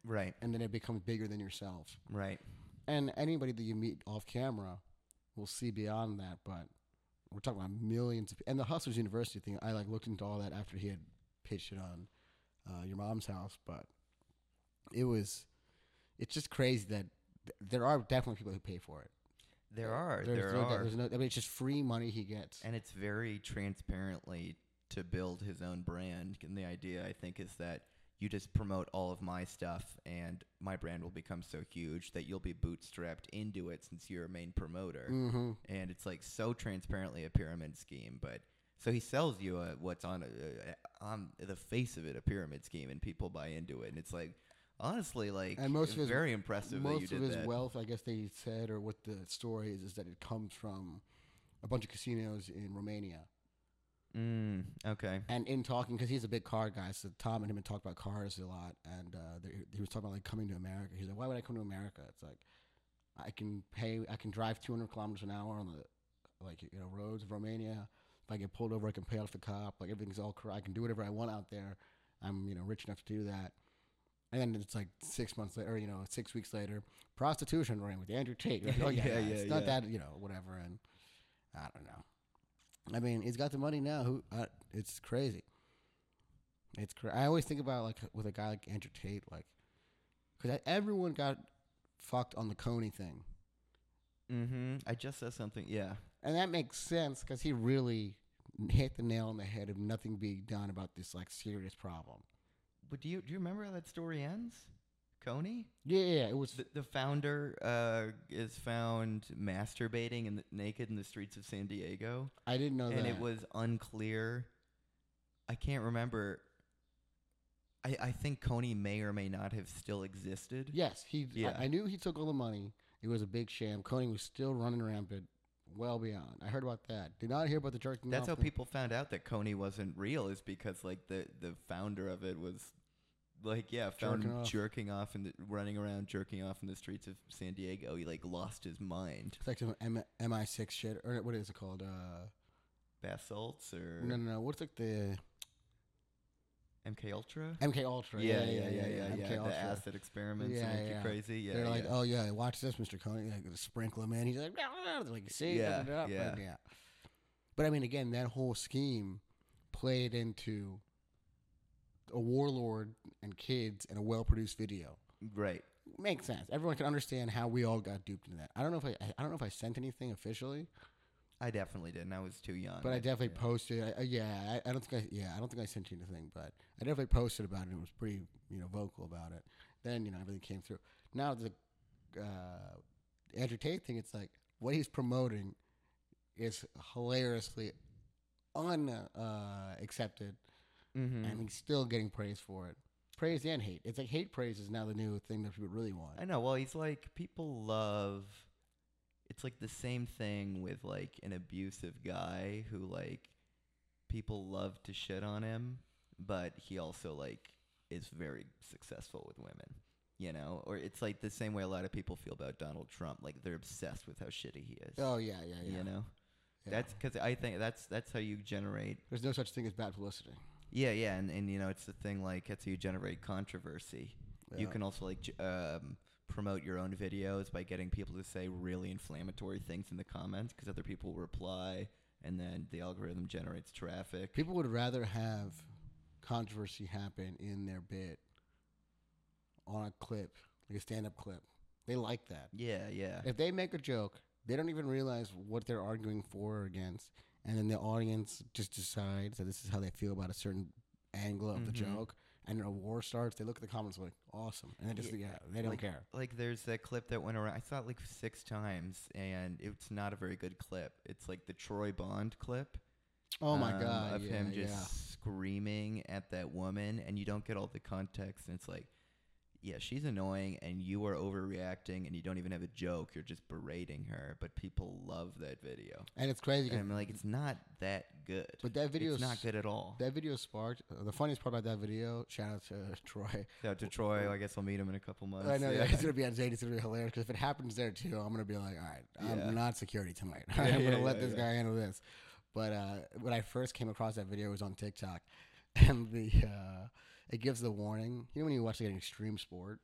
Right. and then it becomes bigger than yourself. Right. And anybody that you meet off camera will see beyond that. But we're talking about millions of, and the Hustlers University thing. I like looked into all that after he had pitched it on uh, Your Mom's House, but it was, it's just crazy that th- there are definitely people who pay for it. There are. There's there no, are. There's no, I mean, it's just free money he gets. And it's very transparently to build his own brand. And the idea, I think, is that you just promote all of my stuff and my brand will become so huge that you'll be bootstrapped into it since you're a main promoter. Mm-hmm. And it's like so transparently a pyramid scheme. But so he sells you a, what's on a, on the face of it, a pyramid scheme, and people buy into it. And it's like, honestly, like, And most of his- very impressive that you Most did of his that. wealth, I guess they said, or what the story is, is that it comes from a bunch of casinos in Romania. Mm, okay. And in talking, because he's a big car guy, so Tom and him had talked about cars a lot, and uh, they, he was talking about like coming to America. He's like, "Why would I come to America?" It's like I can pay, I can drive two hundred kilometers an hour on the like you know roads of Romania. If I get pulled over, I can pay off the cop. Like everything's all correct. I can do whatever I want out there. I'm you know rich enough to do that. And then it's like six months later, or, you know, six weeks later, prostitution ring with Andrew Tate. Like, oh yeah, Yeah, yeah, yeah, it's not yeah. that you know whatever. And I don't know. I mean, he's got the money now. Who? Uh, it's crazy. It's cra- I always think about like with a guy like Andrew Tate, like because everyone got fucked on the Coney thing, Mm-hmm. I just said something. Yeah. and that makes sense because he really hit the nail on the head of nothing being done about this like serious problem. But do you do you remember how that story ends? Coney? Yeah, yeah, it was. The, the founder uh, is found masturbating in the, naked in the streets of San Diego, I didn't know and that. it was unclear. I can't remember. I I think Coney may or may not have still existed. Yes, he. Yeah. I, I knew he took all the money. It was a big sham. Coney was still running rampant, well beyond. I heard about that. Did not hear about the jerking That's off how thing. people found out that Coney wasn't real, is because like the the founder of it was like yeah found Jerking off. jerking off and running around jerking off in the streets of San Diego. He like lost his mind. It's like some M- MI six shit, or what is it called? Uh, Bath salts or no, no, no. What's like the M K Ultra. M K Ultra? Yeah, yeah, yeah, yeah, M yeah. K The Ultra. acid experiments Yeah, that make yeah. you crazy. Yeah, They're like, yeah. oh yeah, watch this, Mister Coney. Like the sprinkle him in. He's like, "Nah, nah," like see, Yeah, open it up, yeah. and yeah. But I mean, again, that whole scheme played into a warlord and kids and a well-produced video. Right. Makes sense. Everyone can understand how we all got duped into that. I don't know if I, I don't know if I sent anything officially, I definitely didn't. I was too young. but I definitely yeah. posted. I, I, yeah, I, I don't think I, yeah, I don't think I sent you anything, but I definitely posted about it and was pretty, you know, vocal about it. Then, you know, everything came through. Now the uh, Andrew Tate thing, it's like what he's promoting is hilariously unaccepted, uh, accepted, Mhm. and he's still getting praise for it. Praise and hate. It's like hate praise is now the new thing that people really want. I know. Well, he's like people love. It's like the same thing with like an abusive guy who like people love to shit on him, but he also like is very successful with women. You know, or it's like the same way a lot of people feel about Donald Trump. Like they're obsessed with how shitty he is. Oh yeah, yeah, yeah. You know, Yeah. that's because I think that's that's how you generate. There's no such thing as bad publicity. Yeah, yeah, and, and you know it's the thing like that's how you generate controversy. You Yeah. can also like j- um, promote your own videos by getting people to say really inflammatory things in the comments because other people will reply, and then the algorithm generates traffic. People would rather have controversy happen in their bit on a clip, like a stand-up clip. They like that. Yeah, yeah, If they make a joke, they don't even realize what they're arguing for or against, and then the audience just decides that this is how they feel about a certain angle of the Mhm. joke, and a war starts. They look at the comments like, awesome, and they just Yeah, yeah, they don't like- care. like there's that clip that went around. I saw it like six times, and it's not a very good clip. It's like the Troy Bond clip. Oh my um, god, of yeah, him just yeah. screaming at that woman, and you don't get all the context, and it's like, yeah, she's annoying, and you are overreacting, and you don't even have a joke. You're just berating her, but people love that video. And it's crazy. 'cause- And I'm like, it's not that good. but that video it's not good at all. That video sparked uh, the funniest part about that video. Shout out to Troy. Shout out to Troy. I guess I'll meet him in a couple months. I know Yeah. yeah. It's gonna be on Zayd. It's gonna be hilarious because if it happens there too, I'm gonna be like, all right, I'm Yeah. not security tonight. Yeah, I'm gonna yeah, let yeah, this yeah. guy handle this. But uh, when I first came across that video, it was on TikTok, and the uh, it gives the warning. You know when you watch like an extreme sport,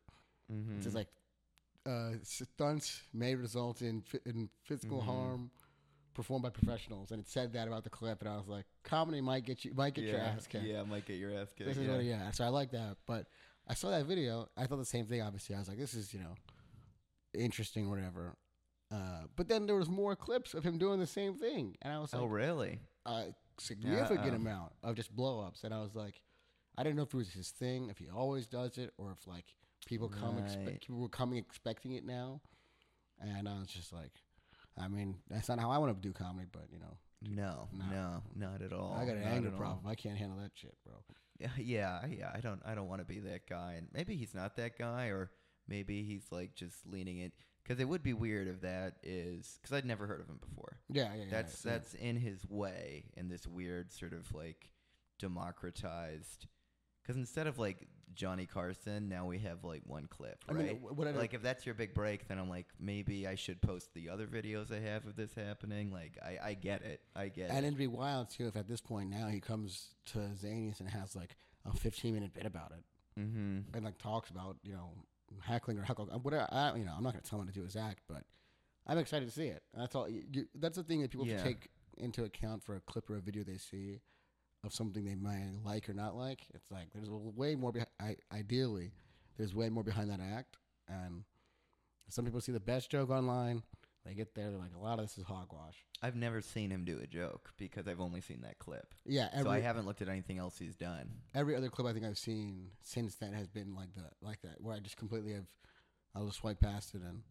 Mm-hmm. It says like uh, stunts may result in fi- in physical Mm-hmm. harm performed by professionals, and it said that about the clip, and I was like, comedy might get you might get yeah. your ass kicked. Yeah, might get your ass kicked. This is yeah. what, yeah. So I like that, but I saw that video. I thought the same thing. Obviously, I was like, this is you know interesting, or whatever. Uh, but then there was more clips of him doing the same thing, and I was like, Oh, really? a significant Uh-oh. amount of just blow ups, and I was like, I didn't know if it was his thing, if he always does it, or if like people come Right. expect people were coming expecting it now, and I was just like, I mean, that's not how I want to do comedy, but you know, No, No. no, not at all. I got an Not anger at all. problem. I can't handle that shit, bro. Yeah, yeah, yeah. I don't, I don't want to be that guy. And maybe he's not that guy, or maybe he's like just leaning it. Because it would be weird if that is. Because I'd never heard of him before. Yeah, yeah, yeah. That's yeah. that's in his way in this weird sort of like democratized. Because instead of like Johnny Carson, now we have like one clip, I right? mean, what I Like if that's your big break, then I'm like, maybe I should post the other videos I have of this happening. Like I, I get it, I get and it. it'd be wild too if at this point now he comes to Zanies and has like a fifteen minute bit about it, Mm-hmm. and like talks about you know heckling or heckle whatever. I, you know, I'm not gonna tell him to do his act, but I'm excited to see it. And that's all. You, you, that's the thing that people have Yeah. to take into account for a clip or a video they see of something they might like or not like. It's like there's a way more. Behi- I, ideally, there's way more behind that act, and some people see the best joke online. They get there, they're like, a lot of this is hogwash. I've never seen him do a joke because I've only seen that clip. Yeah, every, so I haven't looked at anything else he's done. every other clip I think I've seen since then has been like that, like that, where I just completely have, I'll just swipe past it, and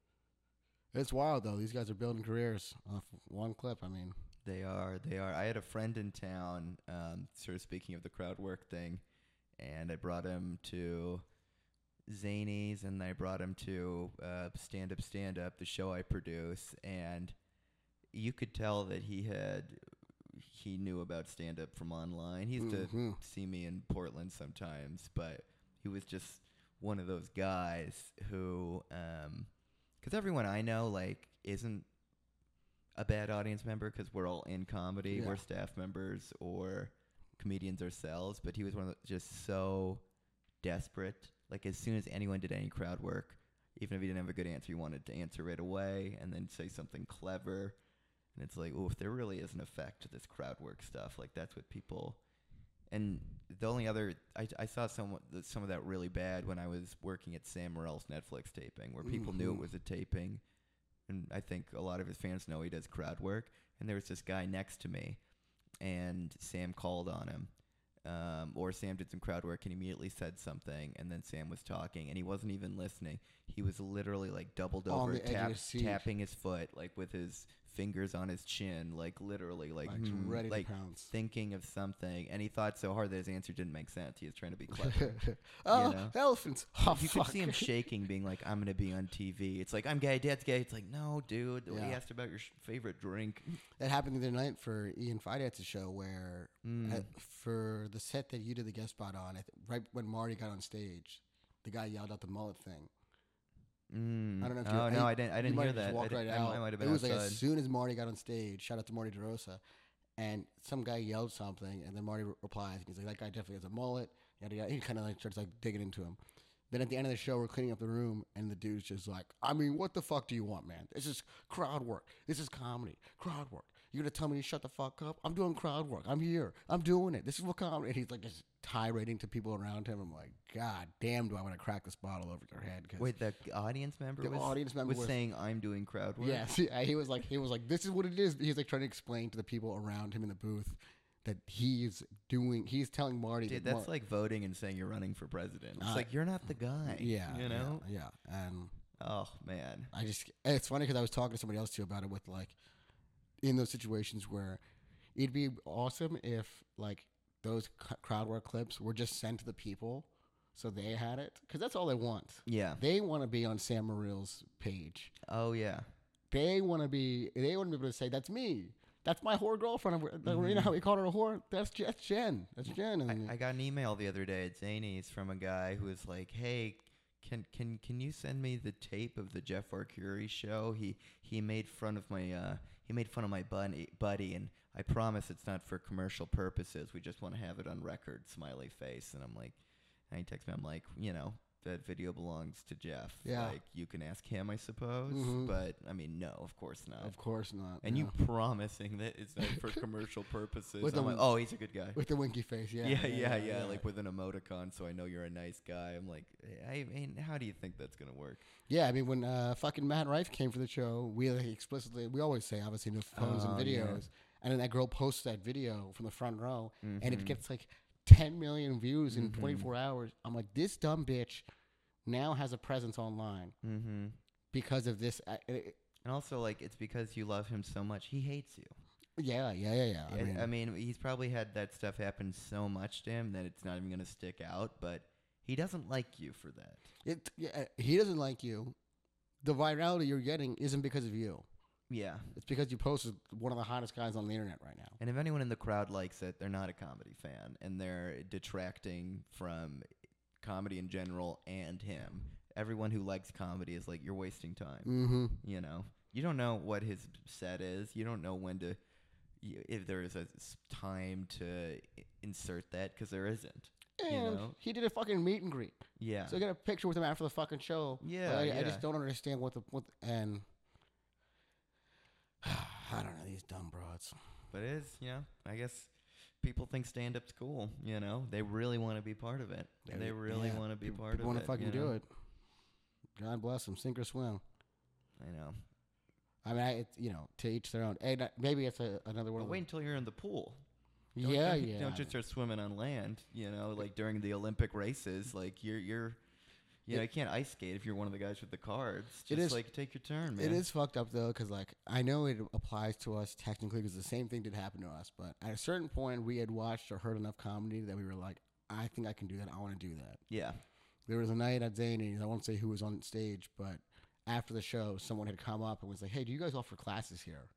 it's wild though. These guys are building careers off one clip. I mean, They are, they are. I had a friend in town, um, sort of speaking of the crowd work thing, and I brought him to Zanies, and I brought him to uh, Stand Up Stand Up, the show I produce, and you could tell that he had, he knew about stand up from online. He used Mhm. to see me in Portland sometimes, but he was just one of those guys who, um, because everyone I know like isn't a bad audience member because we're all in comedy, Yeah. we're staff members or comedians ourselves. But he was one of the, just so desperate. Like as soon as anyone did any crowd work, even if he didn't have a good answer, he wanted to answer right away and then say something clever. And it's like, oh, if there really is an effect to this crowd work stuff, like that's what people. And the only other, I, I saw some some of that really bad when I was working at Sam Morrill's Netflix taping, where people knew it Mhm. was a taping, and I think a lot of his fans know he does crowd work. And there was this guy next to me, and Sam called on him, um, or Sam did some crowd work and immediately said something, and then Sam was talking, and he wasn't even listening. He was literally like doubled On over, the edge of tap, his seat. tapping his foot, like with his fingers on his chin, like literally, like like hmm, ready like to pounce. thinking of something. And he thought so hard that his answer didn't make sense. He was trying to be clever. oh, know? elephants! Oh, You fuck. could see him shaking, being like, "I'm gonna be on T V." It's like, "I'm gay, Dad's gay." It's like, "No, dude." He Yeah. asked about your sh- favorite drink. That happened the other night for Ian Fidatz's show, where Mm. at, for the set that you did the guest spot on, I th- right when Marty got on stage, the guy yelled out the mullet thing. Mm. I don't know if oh you. no, think I didn't. I you didn't might hear have just that. I, walked did, right I, out. I might have It been was like outside. as soon as Marty got on stage. Shout out to Marty DeRosa, and some guy yelled something, and then Marty re- replies. He's like, "That guy definitely has a mullet." Yada, yada. He kind of like starts like digging into him. Then at the end of the show, we're cleaning up the room, and the dude's just like, "I mean, what the fuck do you want, man? This is crowd work. This is comedy. Crowd work. You're gonna tell me to shut the fuck up? I'm doing crowd work. I'm here. I'm doing it. This is what comedy." And he's like just tirading to people around him. I'm like, God damn, do I want to crack this bottle over your head? 'Cause Wait, the audience member the was audience member was was- saying, "I'm doing crowd work." yeah, see, he was like, he was like, this is what it is. He's like trying to explain to the people around him in the booth that he's doing. He's telling Marty, Dude, that that's Mar- like voting and saying you're running for president. It's Uh, like you're not the guy. yeah, you know. yeah, yeah. And Oh man. I just, it's funny because I was talking to somebody else too about it with like, in those situations where it'd be awesome if like those c- crowd work clips were just sent to the people so they had it, because that's all they want. Yeah. They want to be on Sam Morrill's page. Oh yeah. They want to be. They want to be able to say, "That's me. That's my whore girlfriend." You know Mhm. how we called her a whore? That's, Je- that's Jen. That's Jen. And I, I got an email the other day at Zanies from a guy who was like, "Hey, can can can you send me the tape of the Jeff Arcuri show? He he made fun of my uh he made fun of my buddy buddy, and I promise it's not for commercial purposes. We just want to have it on record." Smiley face. And I'm like, and he texts me. I'm like, you know, that video belongs to Jeff. Yeah. Like, you can ask him, I suppose. Mhm. But, I mean, no, of course not. Of course not. And no. you promising that it's not for commercial purposes. With I'm the- like, oh, he's a good guy. with the winky face, yeah. Yeah, yeah, yeah, like with an emoticon, so I know you're a nice guy. I'm like, I mean, how do you think that's gonna work? Yeah, I mean, when uh, fucking Matt Rife came for the show, we like, explicitly, we always say, obviously, no phones Oh, and yeah. videos. And then that girl posts that video from the front row, and it Mhm. gets like ten million views in Mhm. twenty-four hours. I'm like, this dumb bitch now has a presence online Mm-hmm. because of this. Uh, it, And also, like, it's because you love him so much. He hates you. yeah, yeah, yeah, yeah. I I mean, I mean, he's probably had that stuff happen so much to him that it's not even gonna stick out. But he doesn't like you for that. it, yeah, he doesn't like you. The virality you're getting isn't because of you. Yeah. It's because you posted one of the hottest guys on the internet right now. And if anyone in the crowd likes it, they're not a comedy fan, and they're detracting from comedy in general and him. Everyone who likes comedy is like, you're wasting time. Mm-hmm. You know, you don't know what his set is. You don't know when to, y- if there is a s- time to i- insert that, because there isn't. And You know? he did a fucking meet and greet. Yeah. So I got a picture with him after the fucking show. Yeah, But I, I yeah. just don't understand what the what and I don't know these dumb broads. But it is, you know, I guess people think stand-up's cool. You know, they really want to be part of it. They- They really yeah, want to be People, part people of want it. to fucking you do know? it. God bless them, sink or swim. I know. I mean, I, it, you know, to each their own. Hey, that- maybe it's a, another one. But of wait them. until you're in the pool. Don't, Yeah, don't, yeah. Don't just start swimming on land. You know, like during the Olympic races, like you're you're, you know, you can't ice skate if you're one of the guys with the cards. Just It is- like take your turn, man. It is fucked up though, because like I know it applies to us technically, because the same thing did happen to us. But at a certain point, we had watched or heard enough comedy that we were like, I think I can do that. I want to do that. Yeah. There was a night at Zany's. I won't say who was on stage, but after the show, someone had come up and was like, "Hey, do you guys offer classes here?"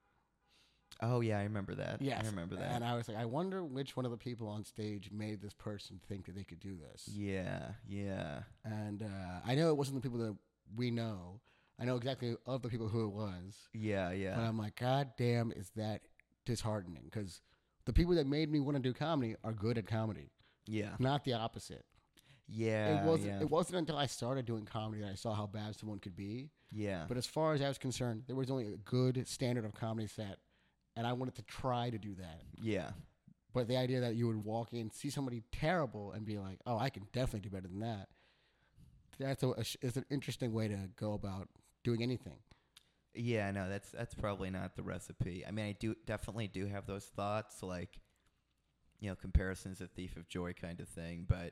Oh yeah, I remember that. Yes, I remember that. And I was like, I wonder which one of the people on stage made this person think that they could do this. yeah, yeah, And uh, I know it wasn't the people that we know. I know exactly of the people who it was. yeah, But yeah, I'm like, God damn, is that disheartening? Because the people that made me want to do comedy are good at comedy, yeah, not the opposite. yeah. it wasn't. Yeah. It wasn't until I started doing comedy that I saw how bad someone could be. yeah. But as far as I was concerned, there was only a good standard of comedy set, and I wanted to try to do that. yeah. But the idea that you would walk in, see somebody terrible, and be like, "Oh, I can definitely do better than that," that's a, a sh- it's an interesting way to go about doing anything. Yeah, no, that's that's probably not the recipe. I mean, I do definitely do have those thoughts, like, you know, comparison's a thief of joy kind of thing. But,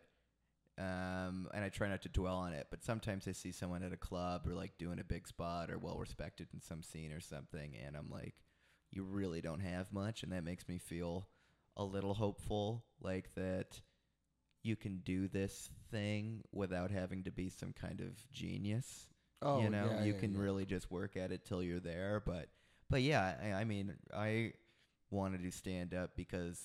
um, and I try not to dwell on it. But sometimes I see someone at a club or like doing a big spot or well respected in some scene or something, and I'm like, you really don't have much, and that makes me feel a little hopeful, like that you can do this thing without having to be some kind of genius. Oh, you know, yeah, you yeah, can yeah. really just work at it till you're there. But, but yeah, I, I mean, I want to do stand up because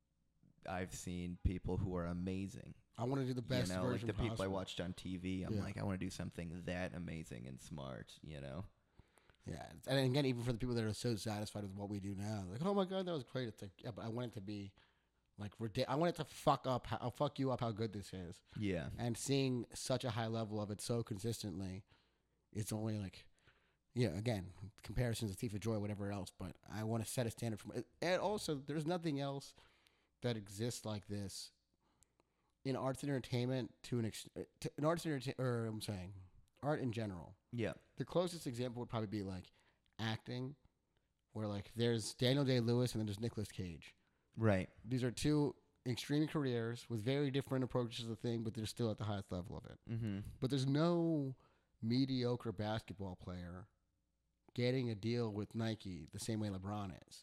I've seen people who are amazing. I want to do the best you know, like version the people I possible. watched on T V. I'm Yeah. like, I want to do something that amazing and smart. You know. Yeah, and again, even for the people that are so satisfied with what we do now, like, oh my god, that was great. It's like, yeah, but I want it to be like, ridic- I want it to fuck up, how, I'll fuck you up how good this is. Yeah. And seeing such a high level of it so consistently, it's only like, yeah, again, comparisons, a thief of joy, whatever else. But I want to set a standard for, and also, there's nothing else that exists like this in arts and entertainment to an ex- uh, to, in arts and entertainment, or I'm saying, art in general. Yeah. The closest example would probably be like acting, where like there's Daniel Day-Lewis and then there's Nicolas Cage. Right. These are two extreme careers with very different approaches to the thing, but they're still at the highest level of it. Mm-hmm. But there's no mediocre basketball player getting a deal with Nike the same way LeBron is.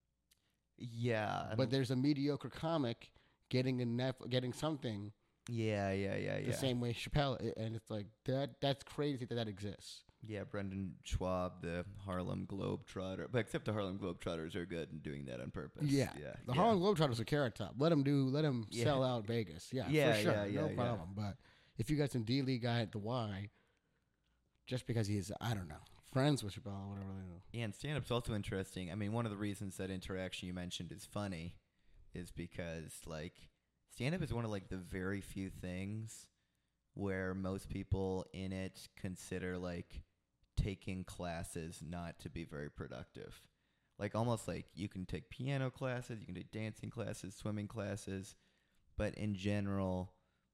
Yeah. I But don't- there's a mediocre comic getting a nef- getting something yeah, yeah, yeah, the yeah. same way Chappelle, i- and it's like that. That's crazy that that exists. Yeah, Brendan Schwab, the Harlem Globetrotter. But except the Harlem Globetrotters are good in doing that on purpose. Yeah, Yeah. the yeah. Harlem Globetrotters are carrot top. Let them do. Let them Yeah. sell out Vegas. Yeah, Yeah, for sure, yeah, yeah, no yeah. problem. But if you got some D League guy at the Y, just because he's I don't know friends with Chappelle or whatever they do. Yeah, and stand-up's also interesting. I mean, one of the reasons that interaction you mentioned is funny is because, like, stand-up is one of, like, the very few things where most people in it consider like taking classes not to be very productive. Like almost like you can take piano classes, you can take dancing classes, swimming classes, but in general,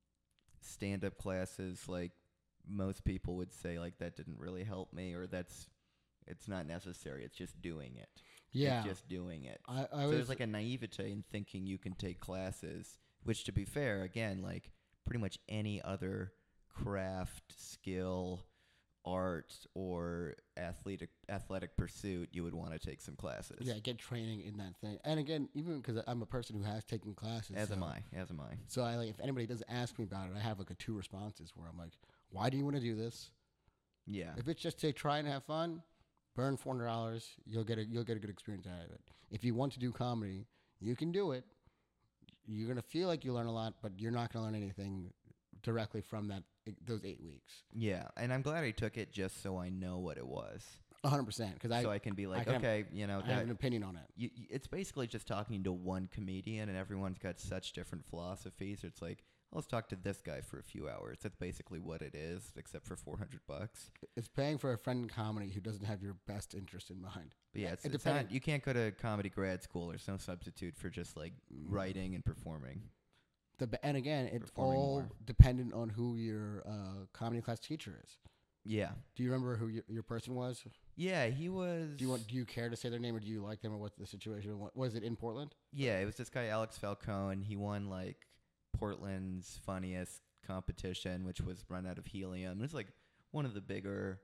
stand-up classes, like most people would say, like that didn't really help me, or that's it's not necessary. It's just doing it. Yeah. It's just doing it. I, I so was there's like a naivete in thinking you can take classes, which to be fair, again, like pretty much any other craft, skill, art, or athletic athletic pursuit, you would want to take some classes. yeah get training in that thing. And again, even because I'm a person who has taken classes, As so, am I. As am I. So I like if anybody does ask me about it, I have like a two responses where I'm like, why do you want to do this? Yeah. If it's just to try and have fun, burn four hundred dollars. You'll get a you'll get a good experience out of it. If you want to do comedy, you can do it. You're gonna feel like you learn a lot, but you're not gonna learn anything directly from that those eight weeks. Yeah, and I'm glad I took it just so I know what it was. one hundred percent. Because I so I can be like, I can- okay, you know, I that, have an opinion on it. you, you- it's basically just talking to one comedian, and everyone's got such different philosophies. It's like, let's talk to this guy for a few hours. That's basically what it is, except for four hundred bucks. It's paying for a friend in comedy who doesn't have your best interest in mind. But yeah, it's, It it's depends- not, you can't go to comedy grad school. There's no substitute for just like writing and performing. The, b- and again, it's Performing all more. dependent on who your uh, comedy class teacher is. Yeah. Do you remember who your, your person was? Yeah, he was. Do you want? Do you care to say their name, or do you like them, or what's the situation? What, was it in Portland? Yeah, it was this guy Alex Falcone. He won like Portland's funniest competition, which was run out of Helium. It was like one of the bigger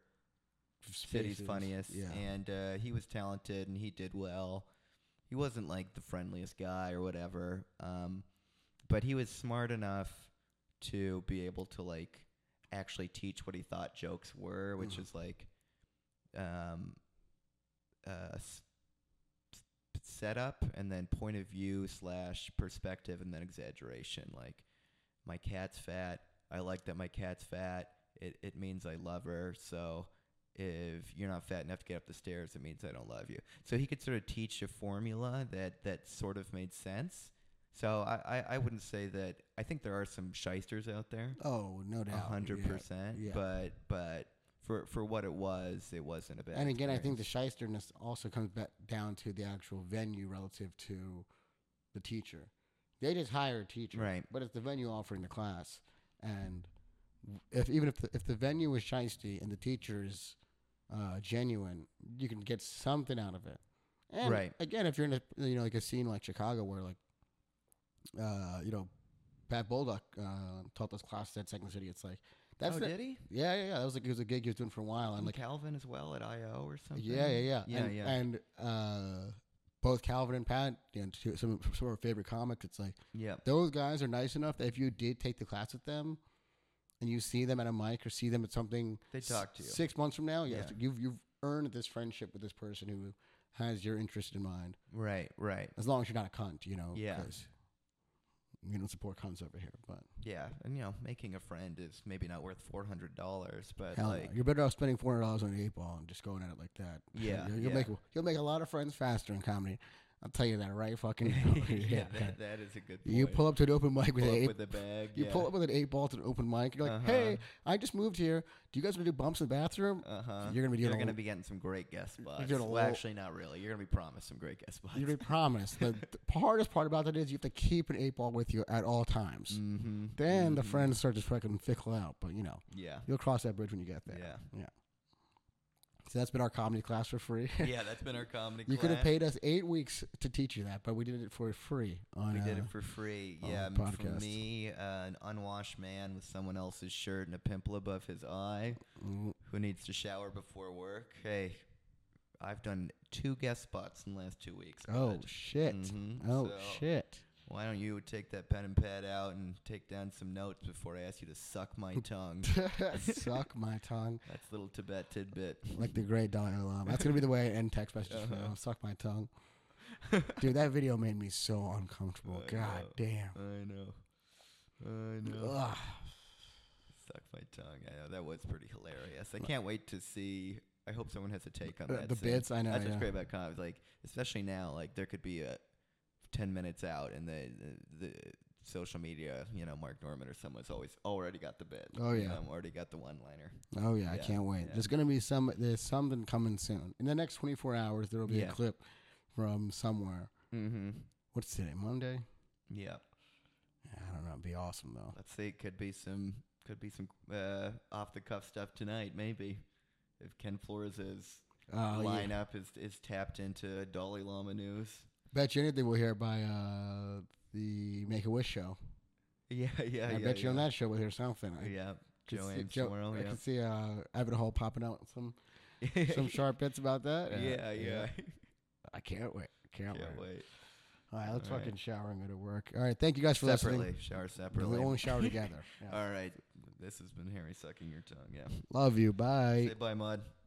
city's Spaces. funniest, Yeah. and uh, he was talented and he did well. He wasn't like the friendliest guy or whatever, um, but he was smart enough to be able to like actually teach what he thought jokes were, which Mhm. is like um, uh, s- s- setup and then point of view slash perspective and then exaggeration. Like, my cat's fat. I like that my cat's fat. It it means I love her. So if you're not fat enough to get up the stairs, it means I don't love you. So he could sort of teach a formula that, that sort of made sense. So I, I, I wouldn't say that. I think there are some shysters out there, Oh, no a doubt. hundred Yeah. percent. yeah. But but for for what it was, it wasn't a bad. And again, I think the experience. shysterness also comes back down to the actual venue relative to the teacher. They just hire a teacher, Right. but it's the venue offering the class. And if even if the, if the venue is shysty and the teacher is uh, genuine, you can get something out of it. And Right. again, if you're in a you know like a scene like Chicago where like uh, you know Pat Bullock uh, taught this class at Second City, it's like that's oh, the, did he? yeah yeah yeah that was like it was a gig he was doing for a while and And like Calvin as well at I O or something. yeah, yeah, yeah, Yeah, and, yeah. And uh, both Calvin and Pat, you know, two, some of- some of our favorite comics. It's like Yeah. those guys are nice enough that if you did take the class with them, and you see them at a mic or see them at something, They s- talk to you. six months from now. Yes, Yeah. you've you've earned this friendship with this person who has your interest in mind. Right. Right. As long as you're not a cunt, you know. Yeah. 'cause we don't support cunts over here, but Yeah, and you know, making a friend is maybe not worth four hundred dollars, but hell no. like, You're better off spending four hundred dollars on an eight ball and just going at it like that. Yeah, you'll, you'll yeah. make you'll make a lot of friends faster in comedy. I'll tell you that right fucking. yeah, that, that is a good point. You pull up to an open mic with Pull an up eight. with a bag. You yeah. pull up with an eight ball to an open mic. You're like, Uh-huh. hey, I just moved here. Do you guys want to do bumps in the bathroom? Uh huh. You're gonna be doing You're a gonna lo- be getting some great guest spots. doing a Well, lo- actually, not really. You're gonna be promised some great guest spots. You're gonna be promised. The, the hardest part about that is you have to keep an eight ball with you at all times. Mm-hmm. Then the Mhm. friends start to fucking fickle out. But you know, Yeah. you'll cross that bridge when you get there. Yeah. Yeah. So that's been our comedy class for free. Yeah, that's been our comedy. You class. could have paid us eight weeks to teach you that, but we did it for free. On, We did uh, it for free. on Yeah, the m- for podcast. me, uh, an unwashed man with someone else's shirt and a pimple above his eye mm, who needs to shower before work. Hey, I've done two guest spots in the last two weeks. Oh bud. shit! Mhm, Oh so shit! Why don't you take that pen and pad out and take down some notes before I ask you to suck my tongue? Suck my tongue. That's a little Tibet tidbit. Like the great Dalai Lama. That's gonna be the way I end text messages from Uh-huh. now. Suck my tongue. Dude, that video made me so uncomfortable. I God know. damn. I know. I know. Ugh. Suck my tongue. I know. That was pretty hilarious. I can't wait to see. I hope someone has a take on Uh, that. the soon. bits, I know. That's what's yeah. great about comedy. Like, especially now, like there could be a ten minutes out, and the the, the social media, you know, Mark Norman or someone's always already got the bit. Oh, you yeah. know, already got the one-liner. Oh yeah, I Yeah, can't wait. yeah. There's gonna be some. There's something coming soon. In the next twenty-four hours, there will be Yeah. a clip from somewhere. Mm-hmm. What's today? Monday? Yeah. Yeah, I don't know. It'd be awesome though. Let's see. Could be some. Could be some uh, off-the-cuff stuff tonight. Maybe if Ken Flores' Uh, yeah. lineup is is tapped into Dalai Lama news. Bet you anything we'll hear by uh, the Make a Wish show. Yeah, yeah, I yeah. bet you yeah. on that show we'll hear something. I Yeah, could Joanne see, Joe, tomorrow. I Yeah. can see uh, Evan Hall popping out with some some sharp bits about that. Uh, yeah, yeah. I can't wait. Can't, Can't wait. wait. All right, let's All fucking right. shower and go to work. All right, thank you guys for Separately, listening. shower We separately. only shower together. Yeah. All right. This has been Harry sucking your tongue. Yeah. Love you. Bye. Say bye, Mud.